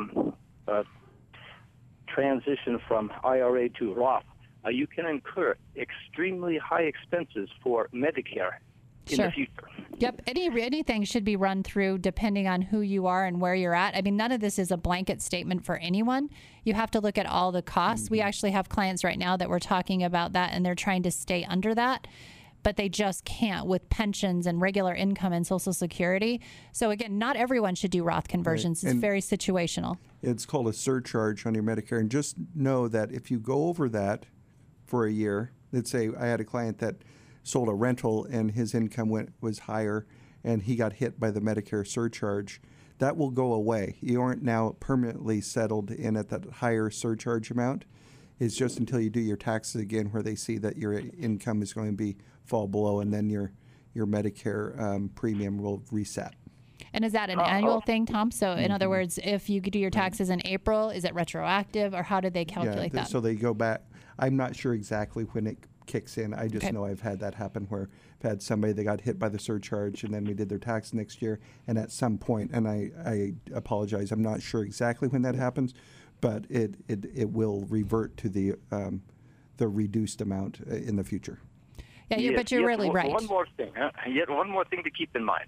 transition from IRA to Roth, you can incur extremely high expenses for Medicare in the future. Yep. Anything should be run through depending on who you are and where you're at. I mean, none of this is a blanket statement for anyone. You have to look at all the costs. We actually have clients right now that we're talking about that, and they're trying to stay under that, but they just can't with pensions and regular income and Social Security. So again, not everyone should do Roth conversions. Right. It's very situational. It's called a surcharge on your Medicare. And just know that if you go over that for a year, let's say I had a client that sold a rental and his income was higher and he got hit by the Medicare surcharge, that will go away. You aren't now permanently settled in at that higher surcharge amount. It's just until you do your taxes again where they see that your income is going to fall below, and then your Medicare premium will reset. And is that an annual thing, Tom? So in other words, if you do your taxes in April, is it retroactive, or how do they calculate that? So they go back. I'm not sure exactly when it kicks in. I just know I've had that happen where I've had somebody that got hit by the surcharge, and then we did their tax next year, and at some point, and I apologize, I'm not sure exactly when that happens, but it will revert to the reduced amount in the future. Yeah, but you're really right. One more thing. Yet one more thing to keep in mind.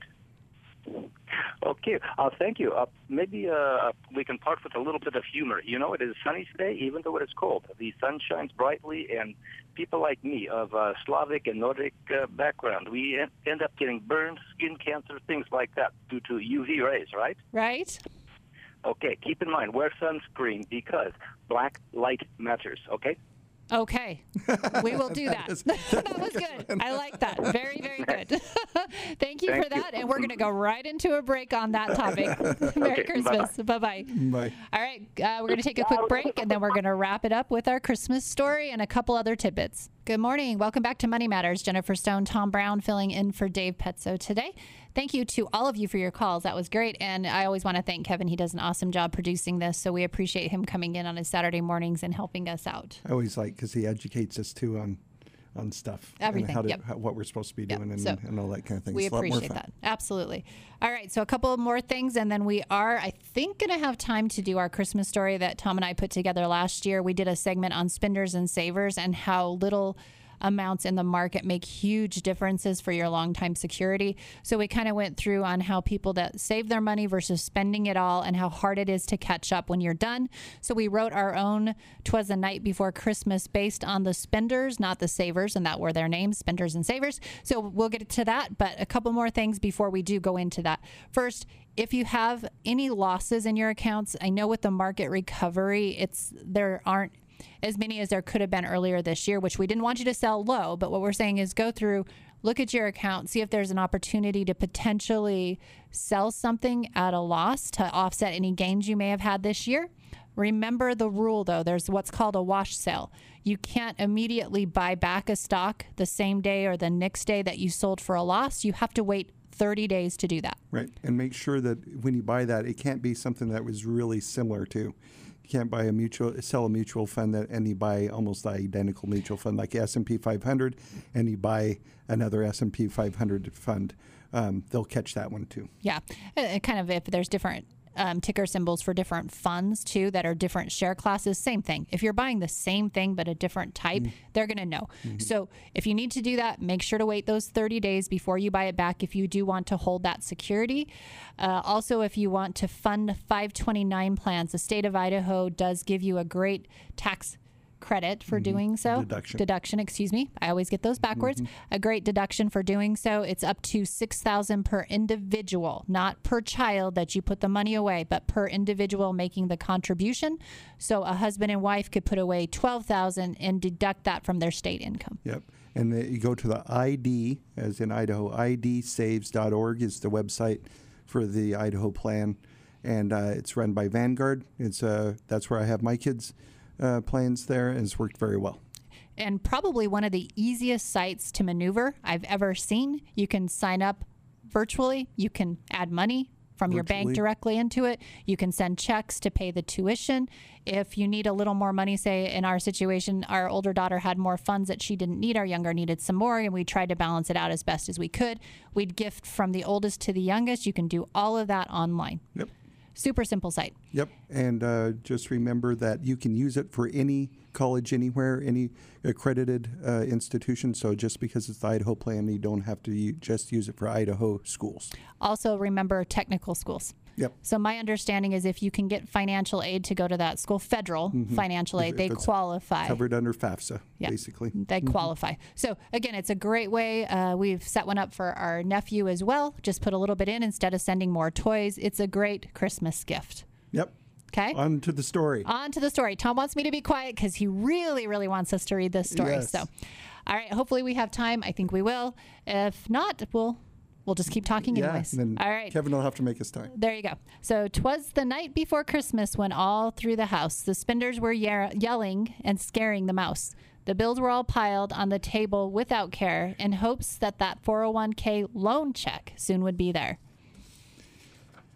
Okay, thank you. Maybe we can part with a little bit of humor. You know, it is sunny today, even though it is cold. The sun shines brightly, and people like me of Slavic and Nordic background, we end up getting burns, skin cancer, things like that due to UV rays, right? Right. Okay, keep in mind, wear sunscreen because black light matters, okay? Okay, we will do that. That was good. I like that. Very, very good. Thank you for that. And we're going to go right into a break on that topic. Merry Christmas. Bye-bye. Bye. All right, we're going to take a quick break, and then we're going to wrap it up with our Christmas story and a couple other tidbits. Good morning. Welcome back to Money Matters. Jennifer Stone, Tom Brown filling in for Dave Petzo today. Thank you to all of you for your calls. That was great. And I always want to thank Kevin. He does an awesome job producing this. So we appreciate him coming in on his Saturday mornings and helping us out. I always like, because he educates us too on stuff. Everything. And what we're supposed to be doing and all that kind of thing. We It's a lot more appreciate fun. that. Absolutely. All right. So a couple of more things. And then we are, I think, going to have time to do our Christmas story that Tom and I put together last year. We did a segment on spenders and savers and how little amounts in the market make huge differences for your long-time security. So we kind of went through on how people that save their money versus spending it all and how hard it is to catch up when you're done. So we wrote our own 'Twas the Night Before Christmas based on the spenders, not the savers, and that were their names, spenders and savers. So we'll get to that, but a couple more things before we do go into that. First, if you have any losses in your accounts, I know with the market recovery, there aren't as many as there could have been earlier this year, which we didn't want you to sell low. But what we're saying is go through, look at your account, see if there's an opportunity to potentially sell something at a loss to offset any gains you may have had this year. Remember the rule, though. There's what's called a wash sale. You can't immediately buy back a stock the same day or the next day that you sold for a loss. You have to wait 30 days to do that. Right. And make sure that when you buy that, it can't be something that was really similar to. You can't sell a mutual fund and you buy almost the identical mutual fund like S&P 500 and you buy another S&P 500 fund. They'll catch that one too. Yeah. Kind of if there's different ticker symbols for different funds too that are different share classes, same thing. If you're buying the same thing but a different type, they're going to know. So if you need to do that, make sure to wait those 30 days before you buy it back if you do want to hold that security. Also, if you want to fund 529 plans, the state of Idaho does give you a great tax credit for doing so. Deduction, excuse me. I always get those backwards. A great deduction for doing so. It's up to $6,000 per individual, not per child that you put the money away, but per individual making the contribution. So a husband and wife could put away $12,000 and deduct that from their state income. Yep. And you go to the ID, as in Idaho, idsaves.org is the website for the Idaho plan. And it's run by Vanguard. That's where I have my kids' plans there, and it's worked very well. And probably one of the easiest sites to maneuver I've ever seen. You can sign up virtually. You can add money from your bank directly into it. You can send checks to pay the tuition. If you need a little more money, say in our situation, our older daughter had more funds that she didn't need. Our younger needed some more, and we tried to balance it out as best as we could. We'd gift from the oldest to the youngest. You can do all of that online. Yep. Super simple site. Yep. And just remember that you can use it for any college anywhere, any accredited institution. So just because it's the Idaho plan, you don't have to just use it for Idaho schools. Also remember technical schools. Yep. So my understanding is if you can get financial aid to go to that school, federal financial aid, they qualify. Covered under FAFSA, basically. They qualify. So again, it's a great way. We've set one up for our nephew as well. Just put a little bit in instead of sending more toys. It's a great Christmas gift. Yep. Okay. On to the story. On to the story. Tom wants me to be quiet because he really, really wants us to read this story. Yes. So, all right. Hopefully we have time. I think we will. If not, we'll just keep talking anyways. Then all right. Kevin will have to make his time. There you go. So 'twas the night before Christmas when all through the house the spenders were yelling and scaring the mouse. The bills were all piled on the table without care in hopes that 401k loan check soon would be there.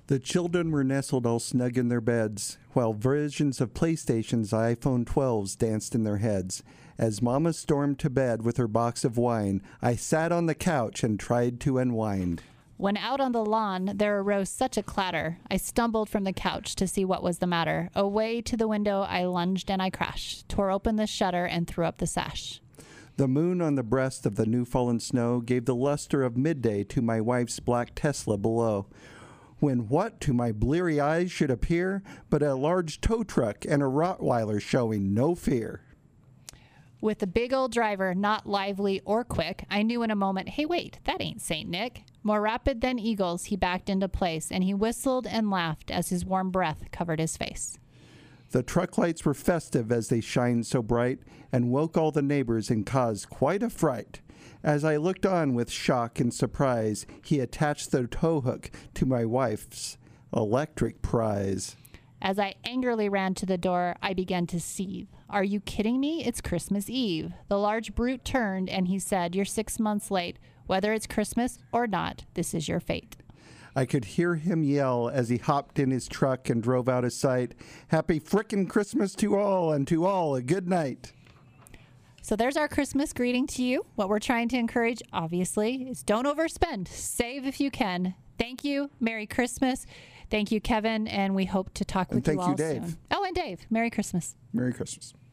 The children were nestled all snug in their beds, while versions of PlayStation's iPhone 12s danced in their heads. As Mama stormed to bed with her box of wine, I sat on the couch and tried to unwind. When out on the lawn, there arose such a clatter. I stumbled from the couch to see what was the matter. Away to the window I lunged and I crashed, tore open the shutter and threw up the sash. The moon on the breast of the new fallen snow gave the luster of midday to my wife's black Tesla below. When what to my bleary eyes should appear but a large tow truck and a Rottweiler showing no fear. With the big old driver not lively or quick, I knew in a moment, hey, wait, that ain't St. Nick. More rapid than eagles, he backed into place, and he whistled and laughed as his warm breath covered his face. The truck lights were festive as they shined so bright and woke all the neighbors and caused quite a fright. As I looked on with shock and surprise, he attached the tow hook to my wife's electric prize. As I angrily ran to the door, I began to seethe. Are you kidding me? It's Christmas Eve. The large brute turned and he said, you're 6 months late. Whether it's Christmas or not, this is your fate. I could hear him yell as he hopped in his truck and drove out of sight. Happy frickin' Christmas to all, and to all a good night. So there's our Christmas greeting to you. What we're trying to encourage, obviously, is don't overspend. Save if you can. Thank you. Merry Christmas. Thank you, Kevin, and we hope to talk with you all soon. Thank you, Dave. Oh, and Dave. Merry Christmas. Merry Christmas.